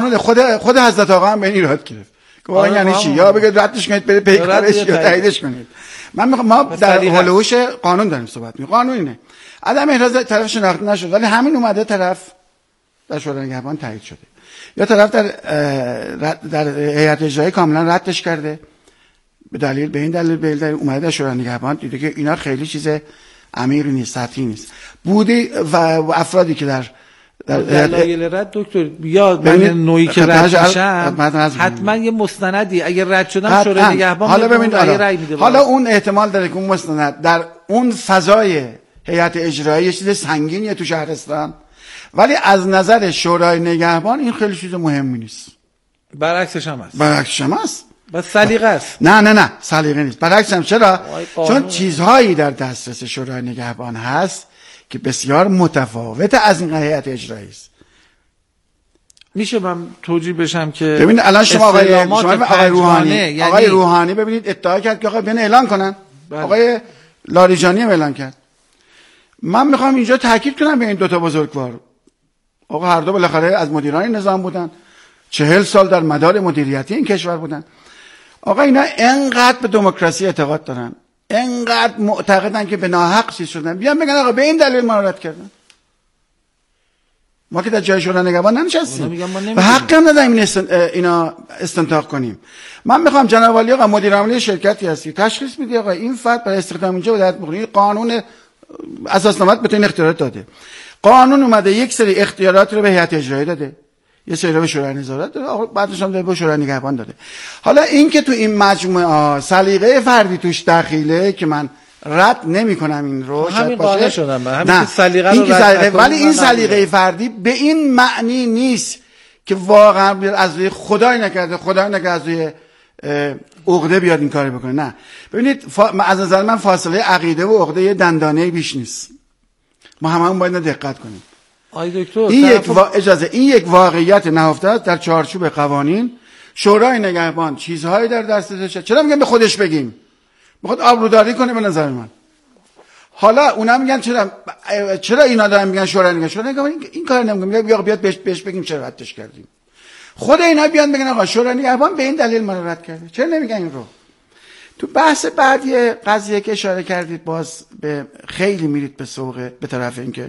خود حضرت آقا هم به این ایراد گرفت که واقعا یعنی چی؟ یا بگید ردش کنید برید پیکارش یا تاییدش کنید. من میخوام ما در هولوش قانون داریم صحبت می‌کنیم. قانون اینه عدم احراز طرف شناخته نشد ولی همین اومده طرف در شورای نگهبان تایید شده یا طرف در هیئت اجرایی کاملا ردش کرده به این دلیل اومده در شورای نگهبان دیده که اینا خیلی چیز عمیقی نیست، سطحی نیست. بودی و افرادی که در دلایل رد دکتر یا من نوعی که رد میشم حتما یه مستندی اگر رد شدم شورای نگهبان حالا ببینید حالا اون احتمال داره که اون مستند در اون فضای هیئت اجرایی چیز سنگینیه تو شهرستان ولی از نظر شورای نگهبان این خیلی چیز مهمی نیست. برعکسش هم هست. بس سلیقه است. نه سلیقه نیست. برعکس هم چرا؟ چون چیزهایی در دسترس شورای نگهبان هست که بسیار متفاوت از این هیئت اجرایی است. میشه من توجیه بشم که ببینید الان شما آقای روحانی ببینید ادعا کرد که آقا بیان اعلان کنن. آقای لاریجانی هم اعلان کرد. من میخوام اینجا تاکید کنم به این دوتا بزرگوار. آقا هر دو بالاخره از مدیران نظام بودن. 40 سال در مدار مدیریتی این کشور بودن. آقا اینا انقدر به دموکراسی اعتقاد دارن، انقدر معتقدن که به ناحق چیز شدن، بیان بگن آقا به این دلیل ما رد کردن. ما که در جای شورای نگهبان ننشستیم و حق هم نداریم اینا استنتاق کنیم. من میخوام جناب عالی آقا مدیر عامل شرکتی هستی تشخیص میدی آقا این فرد برای استخدام اینجا باید بخونید قانون اساسنامه به تو این اختیارات داده. قانون اومده یک سری اختیارات رو به هیئت اجرایی داده، یه سری رو به شورای نظارت داده، آقا بعدش هم به شورای نگهبان داده. حالا این که تو این مجموعه سلیقه فردی توش دخیله که من رد نمی‌کنم این رو همین قانع شدم من همین سلیقه رو رد ولی این سلیقه فردی به این معنی نیست که واقعا از روی خدای نکرده از روی عقده بیاد این کارو بکنه. نه ببینید از نظر من فاصله عقیده و عقده یه دندانه بیش نیست. ما هممون باید دقت کنیم. آی دکتر این یک واقعیت نهفته است در چارچوب قوانین. شورای نگهبان چیزهایی در دسترسشه. چرا میگم به خودش بگیم؟ میخواد آبروداری کنه به نظر من. حالا اونا میگن چرا اینا دارن میگن شورای نگهبان این کار نمیکنه، میگه بیاد بهش بگیم چرا ردش کردیم. خود اینا بیان بگن آقا شورای نگهبان به این دلیل ما رو رد کرده. چرا نمیگن این رو؟ تو بحث بعدی قضیه که اشاره کردید باز به خیلی میرید به طرف اینکه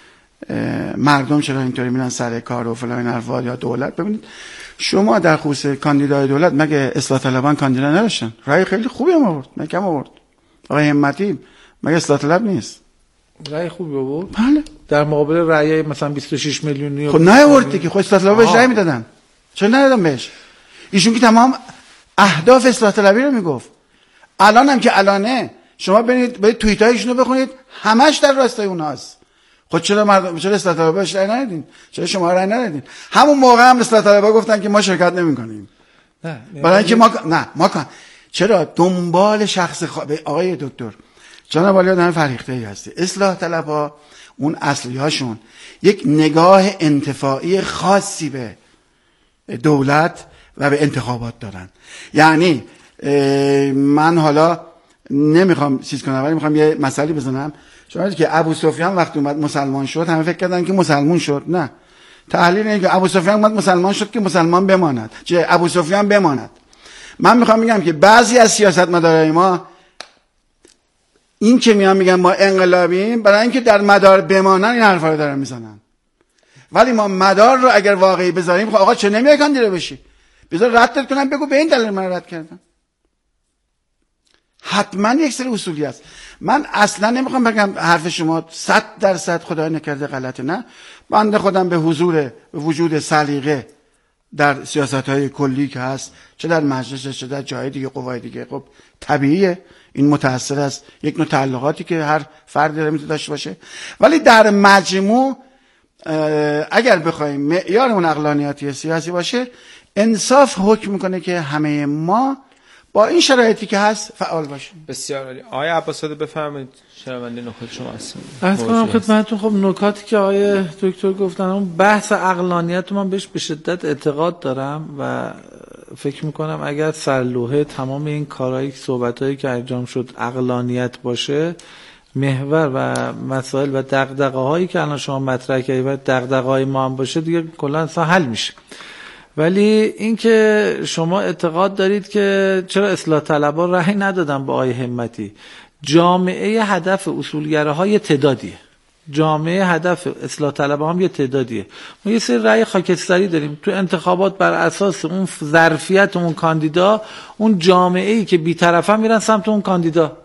مردم چرا اینطوری میرن سر کار و فلان حرفا یا دولت. ببینید شما در خصوص کاندیدای دولت مگه اصلاح طلبان کاندیدا نداشتن؟ رأی خیلی خوبی هم آورد، مگه کم آورد؟ آقای همتی مگه اصلاح طلب نیست؟ رأی خوبی آورد؟ بله. در مقابل رأی مثلا 26 میلیونی خب نیاورد که خود اصلاح طلب بهش رأی میدادن. چرا ندادن بهش؟ ایشون که تمام اهداف اصلاح طلبی رو میگفت. الان هم که الانه شما برید توییتایشون رو بخونید همش در راستای اونهاست. خود چرا اصلاح طلبها بهش رأی ندادین؟ چرا شما رأی ندادین؟ همون موقع هم اصلاح طلبها گفتن که ما شرکت نمی‌کنیم. برای اینکه ما چرا دنبال شخص آقای دکتر جناب عالی آدم فریخته‌ای هستی. اصلاح طلبها اون اصلی هاشون یک نگاه انتفاعی خاصی به دولت و به انتخابات دارن. یعنی من حالا نمیخوام چیز کنم ولی میخوام یه مثالی بزنم. شما که ابو سفیان وقتی اومد مسلمان شد همه فکر کردن که مسلمان شد. نه، تحلیل اینه که ابو سفیان اومد مسلمان شد که مسلمان بماند، چه ابو سفیان بماند. من میخوام بگم که بعضی از سیاستمدارای ما این که میگن ما انقلابیم برای اینکه در مدار بمانن این حرفا رو دارن میزنن. ولی ما مدار رو اگر واقعی بذاریم خب آقا چه نمیای کاندیدا بشی؟ بذار ردت کنم بگو به این دلیل من رد کردم. حتما یک سری اصولی است. من اصلا نمیخوام بگم حرف شما 100% خدای نکرده غلطه، نه. بنده خودم به وجود سلیقه در سیاست‌های کلی که هست، چه در مجلس چه در جای دیگه قوای دیگه، خب طبیعیه این متأثر است یک نوع تعلقاتی که هر فرد داره میتونه داشته باشه. ولی در مجموع اگر بخوایم معیار اون عقلانیتی سیاسی باشه، انصاف حکم میکنه که همه ما با این شرایطی که هست فعال باشیم. بسیار عالی. آقای عباس‌زاده بفرمایید، شنونده نکات شما هستید. عرض کنم خدمتتون خب نکاتی که آقای دکتر گفتن اون بحث عقلانیت من بهش به شدت اعتقاد دارم و فکر میکنم اگر سرلوحه تمام این کارهایی صحبتایی که انجام شد عقلانیت باشه، محور و مسائل و دغدغه‌هایی که الان شما مطرح کردید و دغدغه‌های ما هم باشه دیگه کلا اصلا حل میشه. ولی اینکه شما اعتقاد دارید که چرا اصلاح طلبها رأی ندادن با آقای همتی، جامعه هدف اصولگراها یه تعدادیه، جامعه هدف اصلاح طلبها هم یه تعدادیه. ما یه سری رأی خاکستری داریم تو انتخابات، بر اساس اون ظرفیت اون کاندیدا، اون جامعه‌ای که بی‌طرفن میرن سمت اون کاندیدا.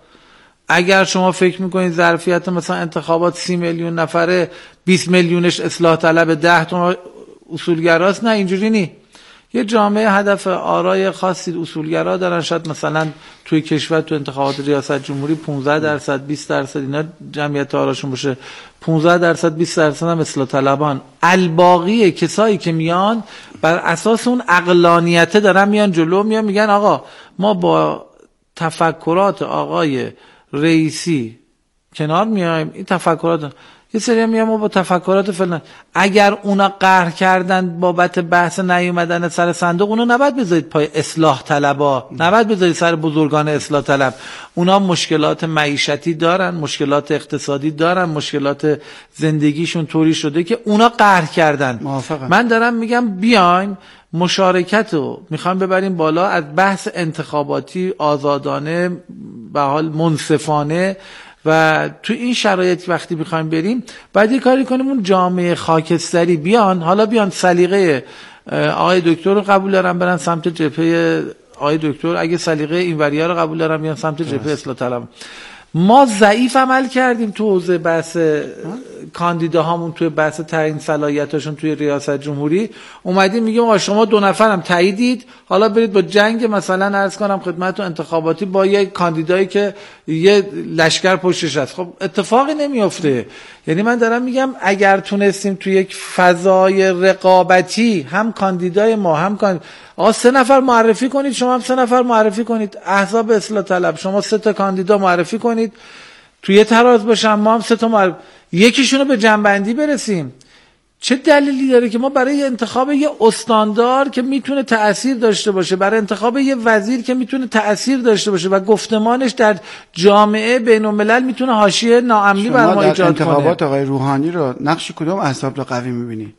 اگر شما فکر میکنید ظرفیت مثلا انتخابات 30 میلیون نفره، 20 میلیونش اصلاح طلب، 10 تا اصولگراست، نه اینجوری نی. یه جامعه هدف آرای خاصی اصولگرا دارن، شاید مثلا توی کشور تو انتخابات ریاست جمهوری 15%، 20% اینا جمعیت آراشون باشه، 15%، 20% هم اصلاح طلبان. الباقی کسایی که میان بر اساس اون عقلانیته دارن میان جلو، میان میگن آقا ما با تفکرات آقای رئیسی کنار میایم، این تفکرات یه سری هم میگم ما با تفکرات فلان. اگر اونا قهر کردن بابت بحث نیومدن سر صندوق، اونا نباید بذارید پای اصلاح طلبا، نباید بذارید سر بزرگان اصلاح طلب. اونا مشکلات معیشتی دارن، مشکلات اقتصادی دارن، مشکلات زندگیشون طوری شده که اونا قهر کردن. موافقم. من دارم میگم بیایم مشارکت رو میخوام ببریم بالا، از بحث انتخاباتی آزادانه به حال منصفانه، و تو این شرایط وقتی بخوایم بریم بعد یه کاری کنیم اون جامعه خاکستری بیان، حالا بیان سلیقه آقای دکتر رو قبول دارن برن سمت جبهه آقای دکتر، اگه سلیقه اینوریا رو قبول دارن بیان سمت جبهه اصلاح طلب. ما ضعیف عمل کردیم تو حوزه بحث کاندیداهامون، توی بحث تعیین صلاحیتاشون توی ریاست جمهوری. اومدیم میگیم آقا شما 2 نفرم تاییدید، حالا برید با جنگ مثلا عرض کنم خدمتتون انتخاباتی با یک کاندیدایی که یه لشکر پشتش هست. خب اتفاقی نمیافته. یعنی من دارم میگم اگر تونستیم توی یک فضای رقابتی هم کاندیدای ما هم آقا 3 نفر معرفی کنید، شما هم 3 نفر معرفی کنید، احزاب اصلاح طلب شما 3 تا کاندیدا معرفی کنید، توی تراز باشن، ما هم 3 تا معرفی، یکیشونو به جنبندی برسیم. چه دلیلی داره که ما برای انتخاب یه استاندار که میتونه تأثیر داشته باشه، برای انتخاب یه وزیر که میتونه تأثیر داشته باشه و گفتمانش در جامعه بین الملل میتونه حاشیه ناامنی بر ما ایجاد کنه. انتخابات آقای روحانی رو نقش کدوم احزاب رو قوی میبینی؟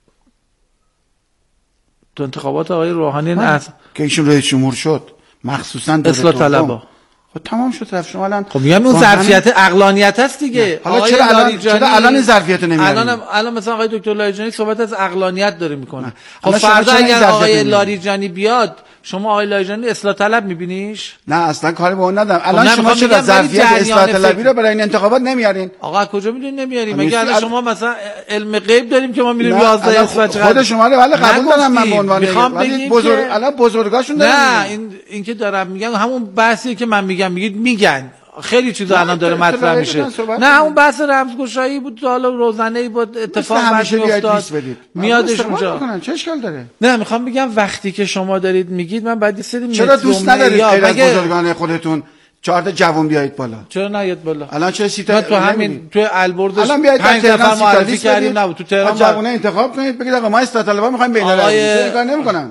تو انتخابات آقای روحانی که ایشون رئیس جمهور شد، مخصوصا اصلاح طلبها، خب تمام شد رفت. شما الان خب میگم اون ظرفیت عقلانیت هست دیگه. حالا چرا الان ظرفیت نمیارین؟ الان مثلا آقای دکتر لاریجانی صحبت از عقلانیت داره میکنه. خب فرض اگر آقای لاریجانی بیاد، شما آقای لاریجانی اصلاح طلب میبینیش؟ نه اصلا کاری به اون ندارم. الان شما چرا ظرفیت اصلاح طلبی رو برای این انتخابات نمیارین؟ آقا کجا میدونین نمیاریم؟ مگه الان شما مثلا علم غیب داریم که ما میریم 11 اسفند خود شما رو ولی قبول دارم من به عنوان ولی الان بزرگاشون دارن. نه این که دارم میگم همون بحثیه که من میگن خیلی چیزا الان داره مطرح میشه. نه اون بحث رمزگشایی بود، حالا روزانه‌ای بود، اتفاق افتاد میادش اونجا. چه اشکال داره؟ نه میخوام بگم وقتی که شما دارید میگید من بعد یه سری چرا دوست ندارید غیر از بزرگان خودتون 4 تا جوون بیایید بالا؟ چرا نیاد بالا؟ الان چه سیتا تو همین تو البرزش 5 نفر معرفی کردیم، نبود تو تهران جوونا انتخاب کنید، بگید آقا ما اصلاح طلبا میخوایم بین المللی کار نمیکنن.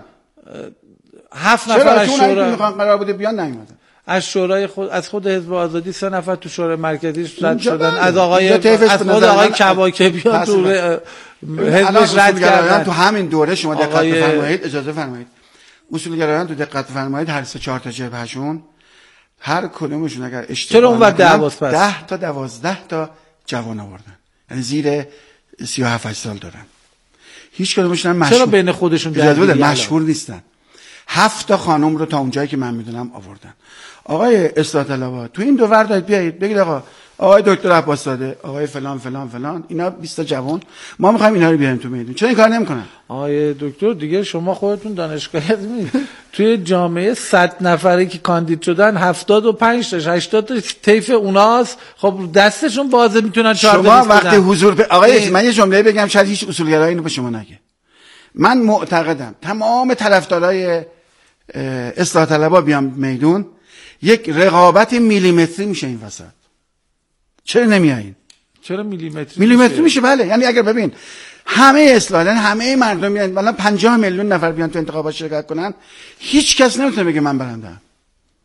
7 نفر از شورا میخوان قرار بوده بیان نیومدن. از شورای از خود حزب آزادی 3 نفر تو شورای مرکزی رد شدن، از خود آقای کباکبیان تو حزبش رد کردن. تو همین دوره شما دقت بفرمایید، اجازه فرمایید، اصولگرایان تو دقت بفرمایید هر 4 تا جبههشون هر کدومشون اگر اشتباه چرا اون وقت دعواست پس 10 تا 12 تا جوان آوردن، یعنی زیر 37 سال دارن. هیچ کدومشون هم چرا بین خودشون مشهور نیستن. 7 تا خانم رو تا اونجایی که من میدونم آوردن. آقای اصلاح طلبها تو این دو ور دارید بیایید بگید آقا آقای دکتر عباس زاده، آقای فلان فلان فلان، اینا 20 تا جوان، ما میخوایم اینا رو بیاریم تو میدون. چرا این کار نمیکنن؟ آقای دکتر دیگه شما خودتون دانشگاهی توی جامعه 100 نفره که کاندید شدن 75 تا 80 تا طیف اوناست، خب دستشون بازه میتونن 4 تا شما وقتی حضور آقای من یه جمله بگم شاید هیچ اصولگرایی اینو به شما نگه. من معتقدم تمام طرفدارای اصلاح طلبها بیان میدون، یک رقابت میلیمتری میشه این وسط. چرا نمیایین؟ چرا میلیمتری میشه؟ بله، یعنی اگر ببین همه اصلاحاً همه مردم میان، مثلا 50 میلیون نفر بیان تو انتخابات شرکت کنن، هیچ کس نمیتونه بگه من برنده‌ام.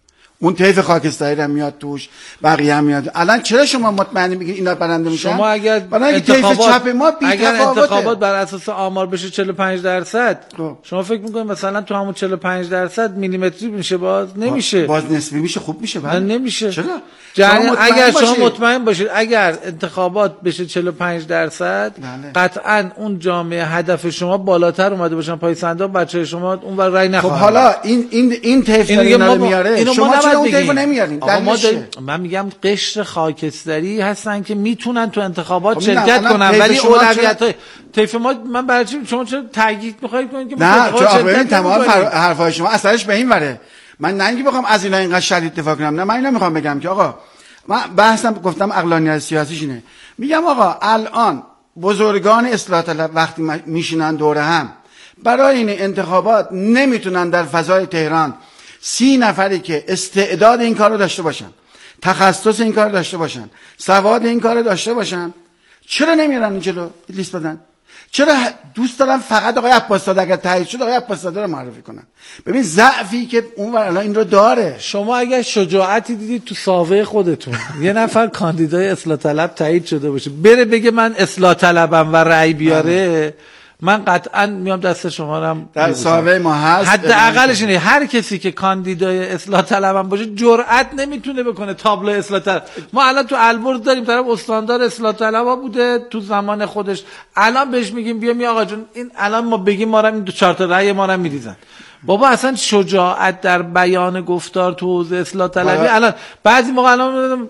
اون طیف خاکستری هم میاد توش، بقیه هم میاد. الان چرا شما مطمئن میگید اینا برنده میشن؟ شما اگر طیف چپ ما بی اگر تفاوته. انتخابات بر اساس آمار بشه 45%، شما فکر میکنید مثلا تو همون 45% میلیمتری میشه؟ باز نمیشه. باز نسبی میشه، خوب میشه. نه نمیشه. چرا؟ اگر شما مطمئن باشید اگر انتخابات بشه 45%، قطعا اون جامعه هدف شما بالاتر اومده باشن پای صندوق، بچه شما اون ور رای نخواهند. خب حالا این طیف اینا رو میاره، شما چرا اون طیف نمیارین؟ من میگم قشر خاکستری هستن که میتونن تو انتخابات شرکت کنن، ولی اولویت‌های طیف ما، من برای چی شما چرا تاکید می‌خواید کنید که نه چون تمام حرفای شما اثرش به این وره. من نه اینکه بخوام از اینا اینقدر شدید دفاع کنم، نه من اینا میخوام بگم که آقا من بحثم گفتم عقلانیت سیاسیش اینه. میگم آقا الان بزرگان اصلاح طلب وقتی میشینن دور هم برای این انتخابات نمیتونن در فضای تهران 30 نفری که استعداد این کارو داشته باشن، تخصص این کار داشته باشن، سواد این کار داشته باشن، چرا نمیرن جلو لیست بدن؟ چرا دوست دارن فقط آقای عباس‌زاده اگر تایید شد آقای عباس‌زاده رو معرفی کنن؟ ببین ضعفی که اون الان این رو داره. شما اگر شجاعتی دیدید تو ساوه خودتون یه نفر کاندیدای اصلاح طلب تایید شده باشه بره بگه من اصلاح طلبم و رأی بیاره، من قطعا میام دست شما رو هم در ساوه ما هست. حداقلش اینه هر کسی که کاندیدای اصلاح طلبم باشه جرئت نمیتونه بکنه تابلو اصلاح طلب. ما الان تو البرز داریم طرف استاندار اصلاح طلبا بوده تو زمان خودش، الان بهش میگیم بیا آقا جون این الان ما بگیم ما رو این 4 تا رأی ما رو میریزن. بابا اصلا شجاعت در بیان گفتار تو حوزه اصلاح طلبی الان بعضی موقع الان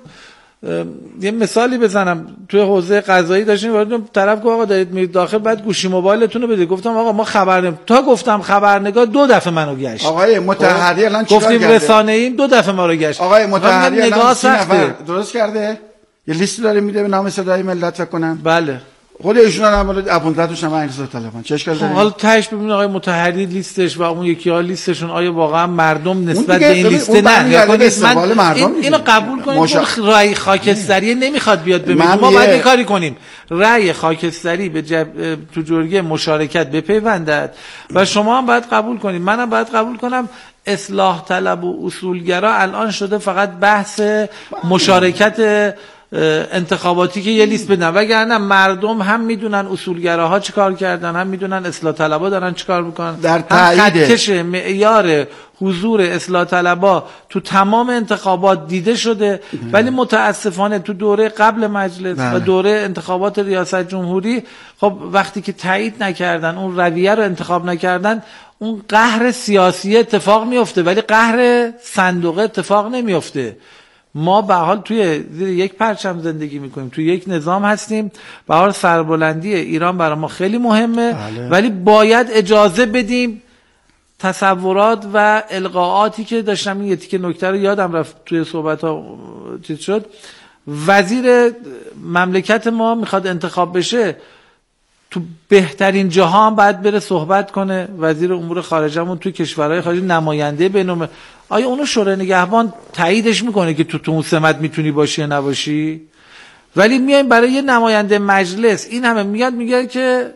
یه مثالی بزنم توی حوزه قضایی داشتیم وارد طرف گفت آقا دارید میرید داخل بعد گوشی موبایلتون رو بدید، گفتم آقا ما تا گفتم خبرنگار 2 دفعه منو گشت. آقای مطهری الان چیکار کرده؟ گفتیم رسانه‌ایم 2 دفعه ما رو گشت. آقای مطهری الان 30 نفر درست کرده، یه لیستی داره میده به نام صدای ملت فکر کنم. بله خود ایشون هم ولی اپونتاتش هم اصلاح طلبان چه اشکال داره؟ حالا تهش ببینید آقای مطهری لیستش و اون یکی ها لیستشون آیا واقعا مردم نسبت به این لیست نه من اینو قبول کنیم که رأی خاکستری نمیخواد بیاد ببینیم ما باید کاری کنیم رأی خاکستری به تو جرگه مشارکت بپیوندد و شما هم باید قبول کنید، منم باید قبول کنم. اصلاح طلب و اصولگرا الان شده فقط بحث مشارکت انتخاباتی که یه لیست بدن، وگرنه مردم هم میدونن اصولگراها چیکار کردن، هم میدونن اصلاح طلبا دارن چیکار میکنن. در تایید معیار حضور اصلاح طلبا تو تمام انتخابات دیده شده، ولی متاسفانه تو دوره قبل مجلس و دوره انتخابات ریاست جمهوری خب وقتی که تایید نکردن، اون رویه رو انتخاب نکردن، اون قهر سیاسی اتفاق میفته ولی قهر صندوق اتفاق نمیفته. ما به حال توی زیر یک پرچم زندگی میکنیم، توی یک نظام هستیم. به حال سربلندی ایران برای ما خیلی مهمه ولی باید اجازه بدیم تصورات و القاءاتی که داشتم. این یکی که نکته رو یادم رفت توی صحبت ها چیز شد، وزیر مملکت ما میخواد انتخاب بشه تو بهترین جاها هم باید بره صحبت کنه. وزیر امور خارجه‌مون توی کشورهای خارجی نماینده بین‌المللی، آیا اونو شورای نگهبان تاییدش میکنه که تو اون سمت میتونی باشی یا نباشی؟ ولی میایم برای یه نماینده مجلس این همه میگه که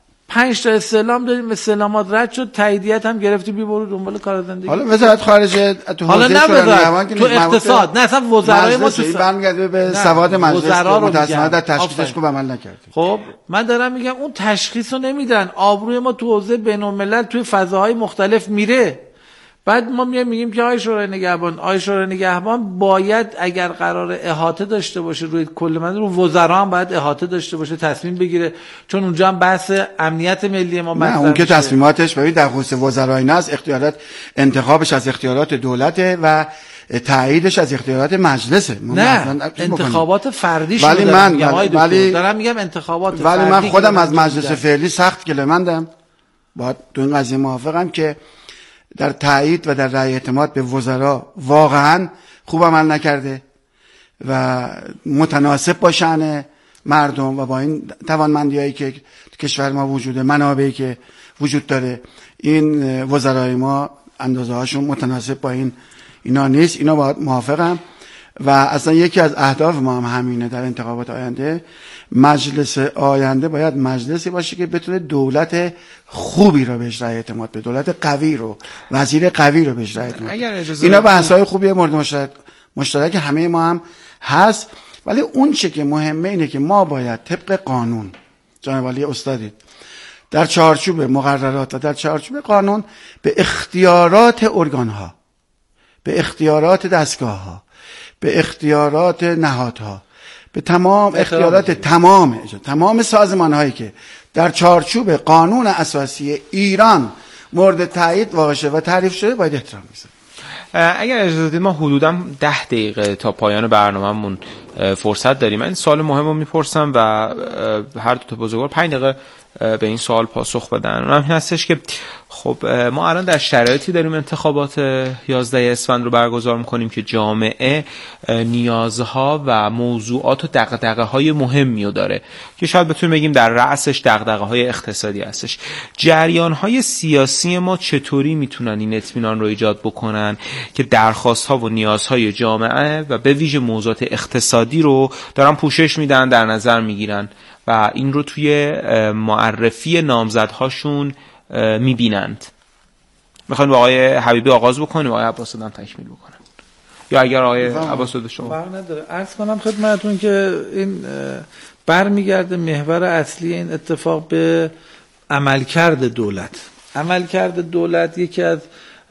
5 تا استعلام داریم، استعلامات رد شد، تاییدیت هم گرفتی بی برو دنبال کار زندگی. حالا وزارت خارجه تو حوزه شورای نگهبان که تو اقتصاد نه اصلا وزرای ما تو برمیگرده به سواد مجلس متأسفانه در تشخیصش خوب عمل نکرد. خب من دارم میگم اون تشخیصو نمیدن، آبروی ما تو حوزه بین‌الملل توی فضاهای مختلف میره. بعد ما میگیم که آقای شورای نگهبان باید اگر قرار احاطه داشته باشه روی کل من رو وزرا هم باید احاطه داشته باشه، تصمیم بگیره، چون اونجا هم بحث امنیت ملی ما نه اون که تصمیماتش ببین در خصوص وزرای نه، انتخابات انتخابش از اختیارات دولته و تاییدش از اختیارات مجلسه. نه انتخابات فردی ولی دارم میگم انتخابات ولی فردی. من خودم از مجلس فعلی سخت گله‌مندم، باید تو این قضیه موافقم که در تایید و در رأی اعتماد به وزرا واقعا خوب عمل نکرده و متناسب با شأن مردم و با این توانمندی‌هایی که کشور ما وجوده، منابعی که وجود داره، این وزرای ما اندازه هاشون متناسب با اینا نیست. اینا باید موافقم و اصلا یکی از اهداف ما هم همینه در انتخابات آینده. مجلس آینده باید مجلسی باشه که بتونه دولت خوبی رو بهش رأی اعتماد بده، دولت قوی رو، وزیر قوی رو بهش رأی اعتماد بده. اینا بحث‌های خوبیه، مورد مشترک همه ما هم هست. ولی اون چه که مهمه اینه که ما باید طبق قانون، جناب علی استادی، در چارچوب مقررات و در چارچوب قانون به اختیارات ارگان‌ها، به اختیارات دستگاه‌ها، به اختیارات نهادها، به تمام اختیارات تمام سازمان‌هایی که در چارچوب قانون اساسی ایران مورد تایید واقع شده و تعریف شده باید احترام بذاریم. اگر اجازه بدید ما حدوداً 10 دقیقه تا پایان برنامه‌مون فرصت داریم. من این سوال مهمو میپرسم و هر دو تا بزرگوار 5 دقیقه به این سوال پاسخ بدن. اونم این هستش که خب ما الان در شرایطی داریم انتخابات 11 اسفند رو برگزار میکنیم که جامعه نیازها و موضوعات و دغدغه‌های مهمی رو داره که شاید بتونیم بگیم در رأسش دغدغه‌های اقتصادی هستش. جریان‌های سیاسی ما چطوری میتونن این اطمینان رو ایجاد بکنن که درخواست‌ها و نیازهای جامعه و به ویژه موضوعات اقتصادی رو دارن پوشش میدن، در نظر میگیرن و این رو توی معرفی نامزدهاشون میبینند؟ میخواین با آقای حبیبی آغاز بکنیم، آقای عباس‌زاده هم تکمیل بکنن، یا اگر آقای عباس‌زاده شما؟ فرق نداره. عرض کنم خدمتتون که این برمیگرده محور اصلی این اتفاق به عملکرد دولت. عملکرد دولت یکی از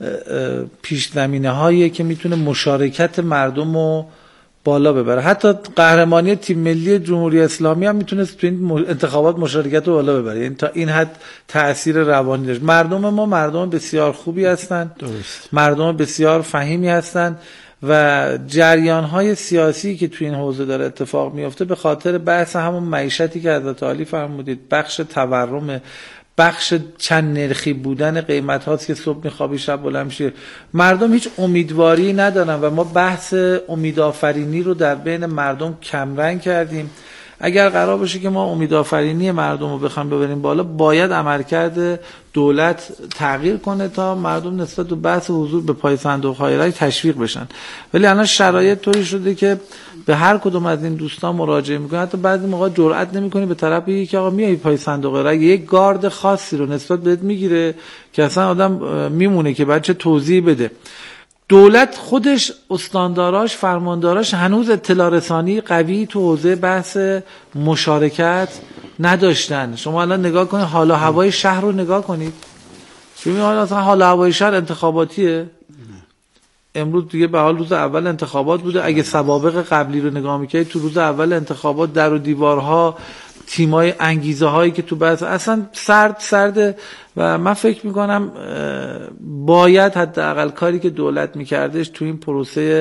پیش زمینه‌هایی که میتونه مشارکت مردم رو بالا ببره. حتی قهرمانی تیم ملی جمهوری اسلامی هم میتونست تو این انتخابات مشارکت رو بالا ببره، یعنی تا این حد تأثیر روانی داشت. مردم ما مردم بسیار خوبی هستند، مردم بسیار فهیمی هستند و جریان‌های سیاسی که تو این حوزه داره اتفاق میفته به خاطر بحث همون معیشتی که حضرت عالی فرمودید، بخش تورم، بخش چند نرخی بودن قیمت هاست که صبح میخوابی شب بلند میشه. مردم هیچ امیدواری ندارن و ما بحث امیدآفرینی رو در بین مردم کمرنگ کردیم. اگر قرار باشه که ما امیدآفرینی مردم رو بخوایم ببریم بالا، باید عملکرد دولت تغییر کنه تا مردم نسبت به بحث حضور به پای صندوق‌های رای تشویق بشن. ولی الان شرایط طوری شده که به هر کدوم از این دوستان مراجعه میکنه، حتی بعضی موقع جرئت نمیکنی به طرف بگی که آقا میای پای صندوق رای، یک گارد خاصی رو نسبت بهت میگیره که اصلا آدم میمونه که بعد چه توضیح بده. دولت خودش، استانداراش، فرمانداراش هنوز اطلاع رسانی قوی تو حوزه بحث مشارکت نداشتن. شما الان نگاه کنید حال و هوای شهر رو نگاه کنید. ببینید اصلا حال و هوای شهر انتخاباتیه. امروز دیگه به حال روز اول انتخابات بوده. اگه سوابق قبلی رو نگاه میکنید تو روز اول انتخابات در و دیوارها، تیمای انگیزه هایی که تو بحث اصلا سرده و من فکر میکنم باید حداقل کاری که دولت میکردش تو این پروسه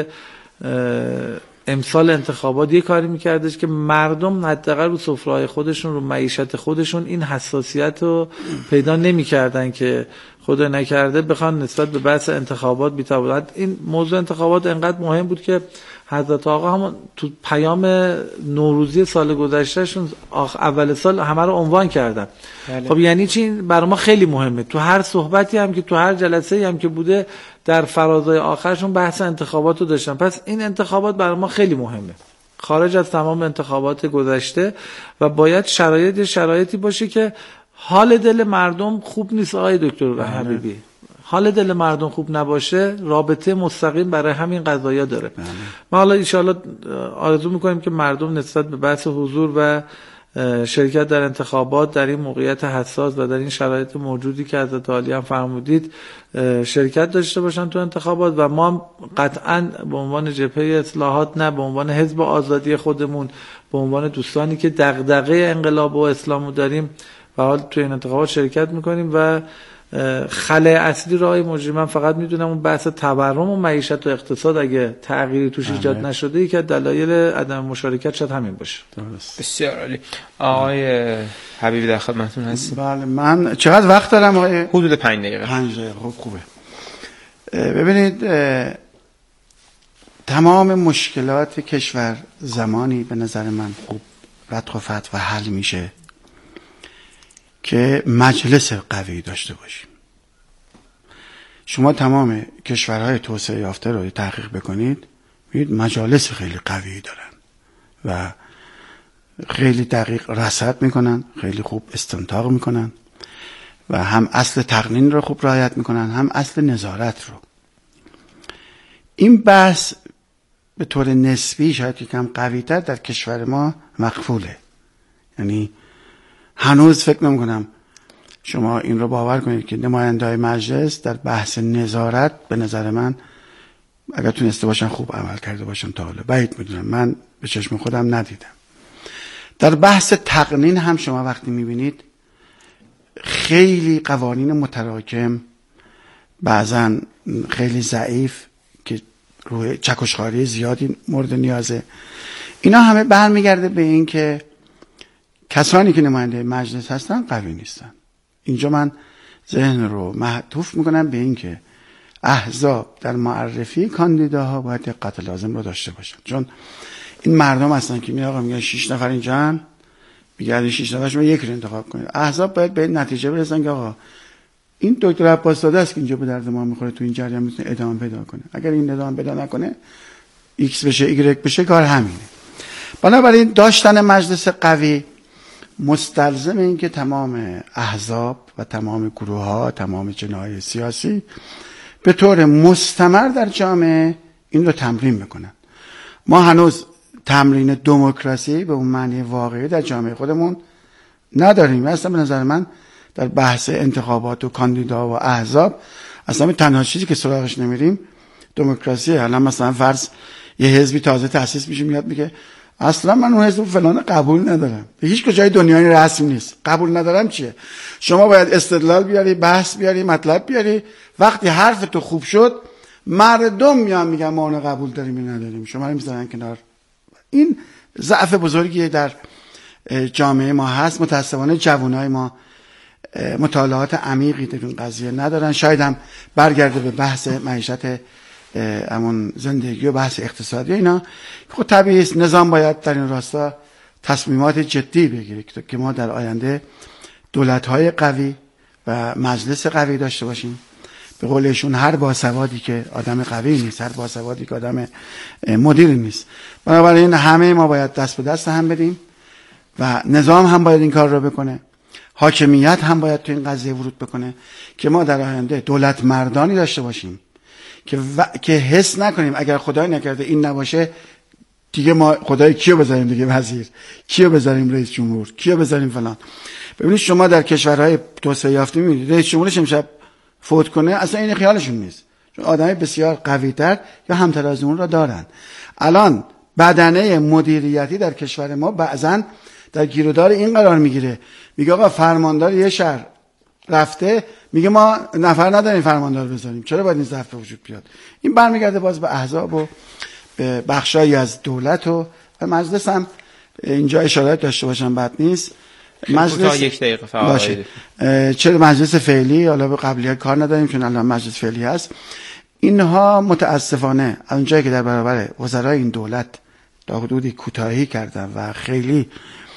امسال انتخابات یه کاری میکردش که مردم حداقل رو سفره‌های خودشون، رو معیشت خودشون این حساسیت رو پیدا نمیکردن که خدا نکرده بخوان نسبت به بحث انتخابات بی‌توجهی. این موضوع انتخابات انقدر مهم بود که حضرت آقا هم تو پیام نوروزی سال گذشتهشون اول سال همه رو عنوان کردن. بله. خب یعنی چی؟ برای ما خیلی مهمه. تو هر صحبتی هم که تو هر جلسه‌ای هم که بوده در فرازهای آخرشون بحث انتخابات رو داشتن. پس این انتخابات برای ما خیلی مهمه، خارج از تمام انتخابات گذشته، و باید شرایطی باشه که حال دل مردم خوب نیست. آقای دکتر حبیبی، حال دل مردم خوب نباشه، رابطه مستقیم برای همین قضایا داره. ما حالا ان شاءالله آرزو میکنیم که مردم نسبت به بحث حضور و شرکت در انتخابات در این موقعیت حساس و در این شرایط موجودی که حضرت عالی هم فرمودید شرکت داشته باشن تو انتخابات. و ما قطعاً به عنوان جبهه اصلاحات، نه به عنوان حزب آزادی خودمون، به عنوان دوستانی که دغدغه انقلاب و اسلامو داریم و حال تو این انتخابات شرکت میکنیم. و خلأ اصلی راه مجری من فقط میدونم اون بحث تورم و معیشت و اقتصاد اگه تغییری توش ایجاد نشده یکی از دلایل عدم مشارکت شاید همین باشه. درست. بسیار عالی. آقای حبیبی در خدمتتون هستیم. بله، من چقدر وقت دارم آقای؟ حدود 5 دقیقه. 5 دقیقه. خوبه. ببینید تمام مشکلات کشور زمانی به نظر من خوب ردخ و فتح و حل میشه که مجلس قوی داشته باشیم. شما تمام کشورهای توسعه یافته رو تحقیق بکنید، مجالس خیلی قوی دارن و خیلی دقیق رصد میکنن، خیلی خوب استنتاق میکنن و هم اصل تقنین رو خوب رعایت میکنن، هم اصل نظارت رو. این بحث به طور نسبی شاید یکم قوی‌تر در کشور ما مقفوله. یعنی هنوز فکر نمی‌کنم شما این رو باور کنید که نماینده‌های مجلس در بحث نظارت به نظر من اگر تونسته باشن خوب عمل کرده باشن تا حالا. بعید میدونم، من به چشم خودم ندیدم. در بحث تقنین هم شما وقتی میبینید خیلی قوانین متراکم، بعضا خیلی ضعیف که روی چکشخواری زیادی مورد نیازه، اینا همه برمیگرده به این که کسانی که نماینده مجلس هستن قوی نیستن. اینجا من ذهن رو معطوف میکنم به این که احزاب در معرفی کاندیداها باید دقت لازم رو داشته باشن، چون این مردم هستن که آقا میگن 6 نفر اینجا میگن 6 نفر شما یک رو انتخاب کنید. احزاب باید به این نتیجه برسن که آقا این دکتر عباس زاده است که اینجا به درد ما میخوره، تو این جریان میتونه ادامه پیدا کنه. اگر این ادامه پیدا نکنه ایکس بشه ایگرگ بشه، کار همینه. بنابراین داشتن مجلس قوی مستلزم این که تمام احزاب و تمام گروه ها، تمام جناح سیاسی به طور مستمر در جامعه این رو تمرین میکنن. ما هنوز تمرین دموکراسی به اون معنی واقعی در جامعه خودمون نداریم. اصلا به نظر من در بحث انتخابات و کاندیدا و احزاب اصلا تنها چیزی که سراغش نمیریم دموکراسیه. الان مثلا فرض یه حزبی تازه تأسیس میشه میاد میگه اصلا من اون حزب فلان قبول ندارم. به هیچ کجای دنیای رسم نیست. قبول ندارم چیه؟ شما باید استدلال بیاری، بحث بیاری، مطلب بیاری. وقتی حرف تو خوب شد مردم میان میگن ما اون قبول داریم یا نداریم، شما رو میذارن کنار. این ضعف بزرگی در جامعه ما هست. متاسفانه جوانای ما مطالعات عمیقی در این قضیه ندارن. شاید هم برگرده به بحث معیشت همون زندگی و بحث اقتصادی اینا. خود طبیعی است نظام باید در این راستا تصمیمات جدی بگیره که ما در آینده دولت‌های قوی و مجلس قوی داشته باشیم. به قول ایشون هر باسوادی که آدم قوی نیست، هر باسوادی که آدم مدیر نیست. بنابراین همه ما باید دست به دست هم بدیم و نظام هم باید این کار رو بکنه، حاکمیت هم باید تو این قضیه ورود بکنه که ما در آینده دولت مردانی داشته باشیم که حس نکنیم اگر خدای نکرده این نباشه دیگه ما خدای کیو بذاریم دیگه وزیر، کیو بذاریم رئیس جمهور، کیو بذاریم فلان. ببینید شما در کشورهای توسعه یافته میبینید رئیس جمهورش امشب فوت کنه اصلا این خیالشون نیست، چون آدمای بسیار قوی‌تر یا همتراز اون را دارن. الان بدنه مدیریتی در کشور ما بعضن در گیرودار این قرار میگیره، میگه آقا فرماندار یه شهر رفته میگه ما نفر نداریم فرماندار بذاریم، چرا باید این ضعف به وجود بیاد؟ این برمیگرده باز به احزاب و به بخشایی از دولت و مجلس هم اینجا اشارات داشته باشم بد نیست. مجلس یک دقیقه فقط چرا مجلس فعلی، حالا به قبلی‌ها کار نداریم چون الان مجلس فعلی هست، اینها متاسفانه اونجایی که در برابر وزرای این دولت تا حدودی کوتاهی کردن و خیلی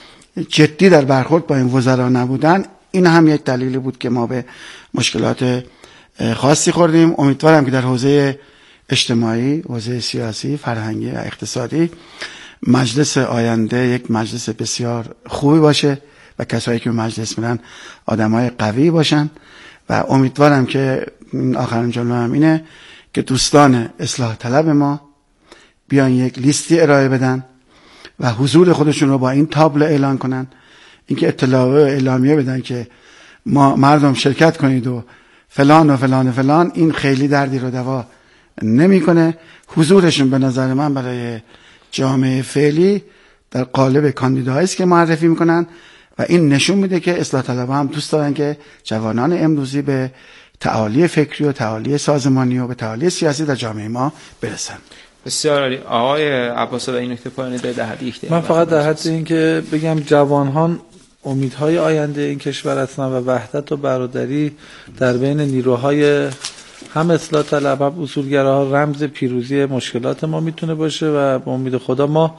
جدی در برخورد با این وزرا نبودن، این هم یک دلیلی بود که ما به مشکلات خاصی خوردیم. امیدوارم که در حوزه اجتماعی، حوزه سیاسی، فرهنگی و اقتصادی مجلس آینده یک مجلس بسیار خوبی باشه و کسایی که به مجلس میرن آدمای قوی باشن و امیدوارم که آخرین جمله هم اینه که دوستان اصلاح طلب ما بیان یک لیستی ارائه بدن و حضور خودشون رو با این تابلو اعلان کنن، اینکه اطلاع و اعلامیه بدن که ما مردم شرکت کنید و فلان و فلان و فلان، این خیلی دردی رو دوا نمیکنه. حضورشون به نظر من برای جامعه فعلی در قالب کاندیداهایی است که معرفی میکنن و این نشون میده که اصلاح طلبها هم دوست دارن که جوانان امروزی به تعالی فکری و تعالی سازمانی و به تعالی سیاسی در جامعه ما برسن. بسیار عالی. آقای عباس زاده این نکته پایانی در حد یک دقیقه. من فقط در حد این که بگم جوانان امیدهای آینده این کشور هستن و وحدت و برادری در بین نیروهای هم اصلاح طلب هم اصولگراها رمز پیروزی مشکلات ما میتونه باشه و با امید خدا ما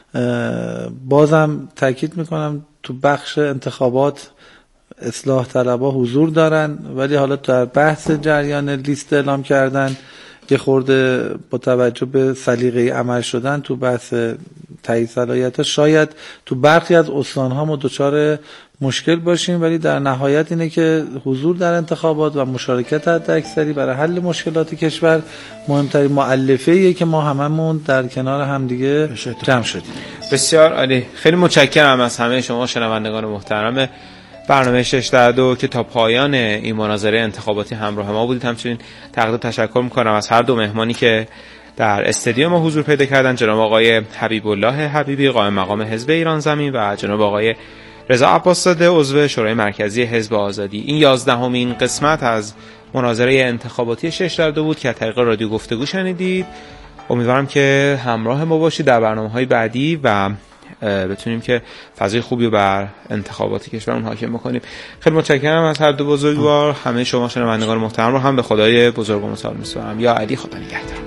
بازم تاکید میکنم تو بخش انتخابات اصلاح طلبها حضور دارن، ولی حالا در بحث جریان لیست اعلام کردن یه خورده با توجه به سلیقه عمل شدن تو بحث تایید صلاحیت‌ها شاید تو برخی از استان‌ها ما دچار مشکل باشیم، ولی در نهایت اینه که حضور در انتخابات و مشارکت حداکثری برای حل مشکلات کشور مهمترین مؤلفه‌ایه که ما هممون در کنار همدیگه جمع شدیم. بسیار عالی. خیلی متشکرم از همه شما شنوندگان محترم برنامه 602 که تا پایان این مناظره انتخاباتی همراه ما بودید. همچنین تقدیر تشکر میکنم از هر دو مهمانی که در استودیو ما حضور پیدا کردن، جناب آقای حبیب الله حبیبی قائم مقام حزب ایران زمین و جناب آقای رضا عباس‌زاده عضو شورای مرکزی حزب آزادی. این 11مین قسمت از مناظره انتخاباتی 602 بود که از طریق رادیو گفتگو شنیدید. امیدوارم که همراه ما باشید در برنامه‌های بعدی و بتونیم که فضای خوبی رو بر انتخابات کشورمون حاکم بکنیم. خیلی متشکرم از هر دو بزرگوار. همه شما شنوندگان محترم رو هم به خدای بزرگ و متعال می‌سپارم. یا علی، خدا نگهدار.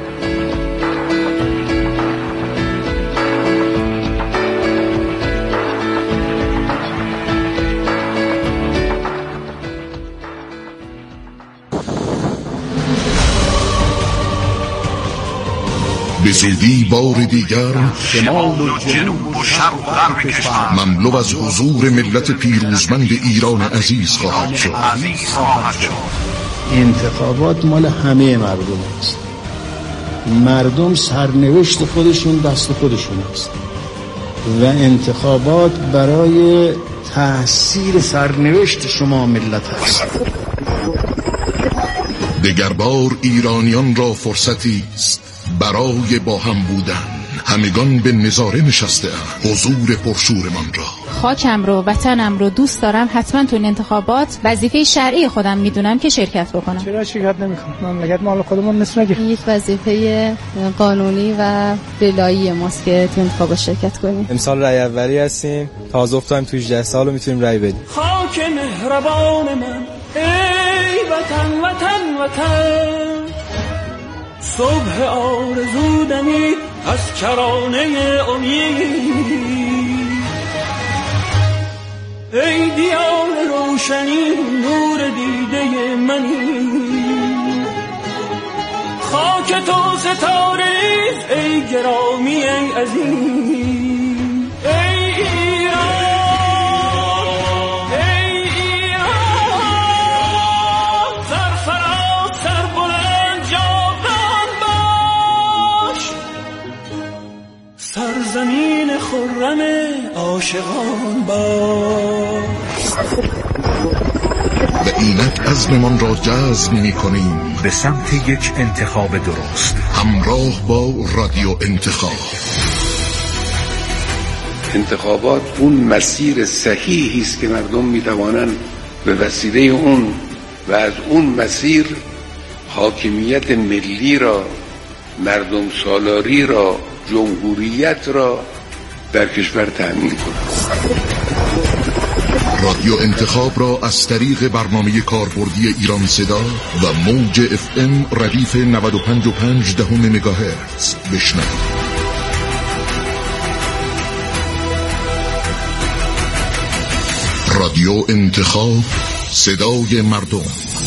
به زودی بار دیگر شمال و جنوب و شرق و غرب کشور مملو از حضور ملت پیروزمند ایران عزیز خواهد شد. انتخابات مال همه مردم است. مردم سرنوشت خودشون دست خودشون است و انتخابات برای تأثیر سرنوشت شما ملت است. دگربار ایرانیان را فرصتی است برای با هم بودن. همگان به نظاره نشسته اند حضور پرشورمان را. خاکم رو، وطنم رو دوست دارم. حتما تو این انتخابات وظیفه شرعی خودم میدونم که شرکت بکنم. چرا شرکت نمی‌کنم؟ مملکت مال خودمون نیست مگه؟ یک وظیفه قانونی و ولایی ماست که تو انتخابات شرکت کنیم. امسال رای اولی هستیم. تازه افتادیم تو 18 سال و میتونیم رای بدیم. خاک مهربان من ای وطن وطن وطن، صبح آرزو دمید از کرانه امید، ای دیار روشنی نور دیده منی، خاک تو ستاره ریز ای گرامی ای عزیز، ای ایران ای ایران، سرفراز سربلند جاودان باش، سرزمین خرم عاشقان باش. و اینک عزممان را جزم می‌کنیم به سمت یک انتخاب درست، همراه با رادیو انتخاب. انتخابات اون مسیر صحیحی است که مردم می‌توانند به وسیله اون و از اون مسیر حاکمیت ملی را، مردم سالاری را، جمهوریت را در کشور تأمین کنند. رادیو انتخاب را از طریق برنامه کاربردی ایران صدا و موج FM ردیف 95.5 مگاهرتز بشنوید. رادیو انتخاب، صدای مردم.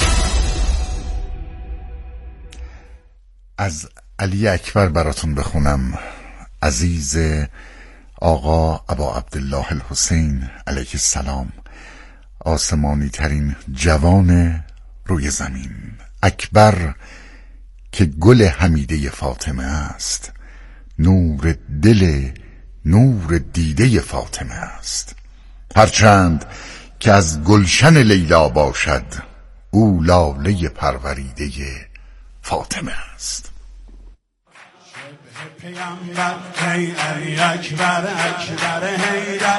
از علی اکبر براتون بخونم. عزیز آقا ابا عبدالله الحسین علیه السلام، آسمانی ترین جوان روی زمین، اکبر که گل حمیده فاطمه است، نور دل نور دیده فاطمه است، هرچند که از گلشن لیلا باشد او لاله پروریده فاطمه است. پیامبر ای علی اکبر اکبر حیدر،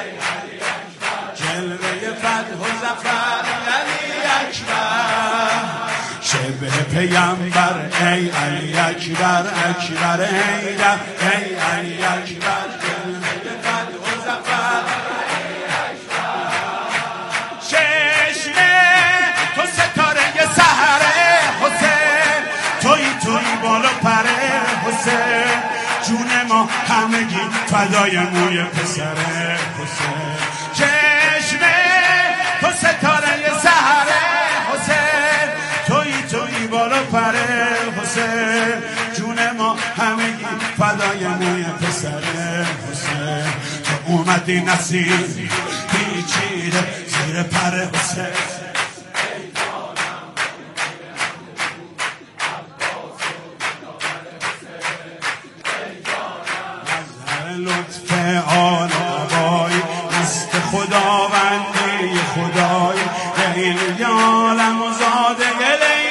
جلوه فتح و ظفر علی اکبر، شبه پیامبر ای علی اکبر اکبر حیدر، ای علی اکبر جلوه فتح و ظفر علی اکبر، چشمه تو ستاره سحره حسین، توی بالا پره حسین، جون ما همگی فدای موی پسره حسین، چشمه تو ستاره سحره حسین، توی بالا پره حسین. اومدی نسیم پیچیده زیر پر حسین